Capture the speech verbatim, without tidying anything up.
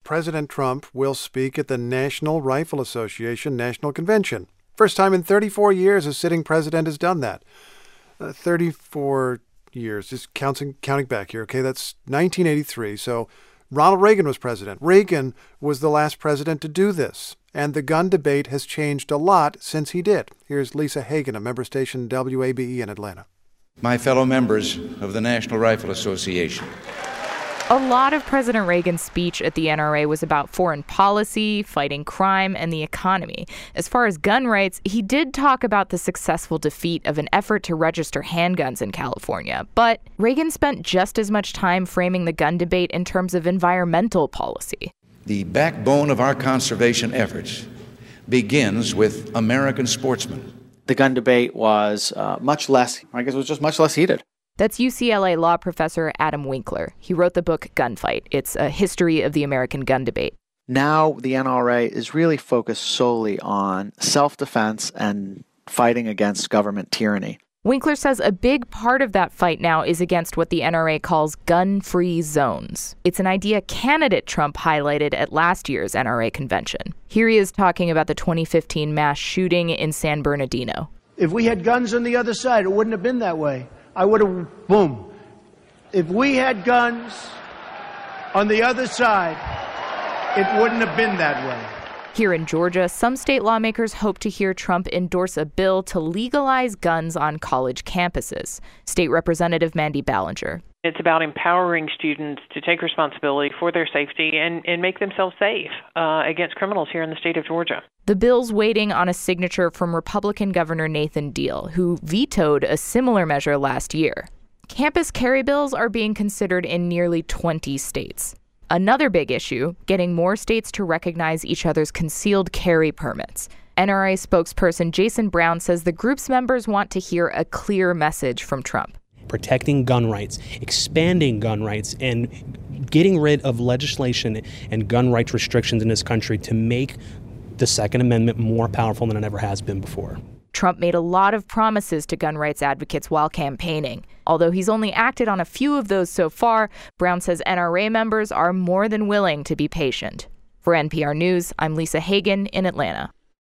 President Trump will speak at the National Rifle Association National Convention. First time in thirty-four years a sitting president has done that. Uh, thirty-four years, just counting, counting back here, okay? That's nineteen eighty-three. So Ronald Reagan was president. Reagan was the last president to do this. And the gun debate has changed a lot since he did. Here's Lisa Hagen, a member station W A B E in Atlanta. My fellow members of the National Rifle Association. A lot of President Reagan's speech at the N R A was about foreign policy, fighting crime, and the economy. As far as gun rights, he did talk about the successful defeat of an effort to register handguns in California. But Reagan spent just as much time framing the gun debate in terms of environmental policy. The backbone of our conservation efforts begins with American sportsmen. The gun debate was uh, much less, I guess it was just much less heated. That's U C L A law professor Adam Winkler. He wrote the book Gunfight. It's a history of the American gun debate. Now the N R A is really focused solely on self-defense and fighting against government tyranny. Winkler says a big part of that fight now is against what the N R A calls gun-free zones. It's an idea candidate Trump highlighted at last year's N R A convention. Here he is talking about the twenty fifteen mass shooting in San Bernardino. If we had guns on the other side, it wouldn't have been that way. I would have, boom. If we had guns on the other side, it wouldn't have been that way. Here in Georgia, some state lawmakers hope to hear Trump endorse a bill to legalize guns on college campuses. State Representative Mandy Ballinger. It's about empowering students to take responsibility for their safety and, and make themselves safe uh, against criminals here in the state of Georgia. The bill's waiting on a signature from Republican Governor Nathan Deal, who vetoed a similar measure last year. Campus carry bills are being considered in nearly twenty states. Another big issue, getting more states to recognize each other's concealed carry permits. N R A spokesperson Jason Brown says the group's members want to hear a clear message from Trump. Protecting gun rights, expanding gun rights, and getting rid of legislation and gun rights restrictions in this country to make the Second Amendment more powerful than it ever has been before. Trump made a lot of promises to gun rights advocates while campaigning. Although he's only acted on a few of those so far, Brown says N R A members are more than willing to be patient. For N P R News, I'm Lisa Hagen in Atlanta.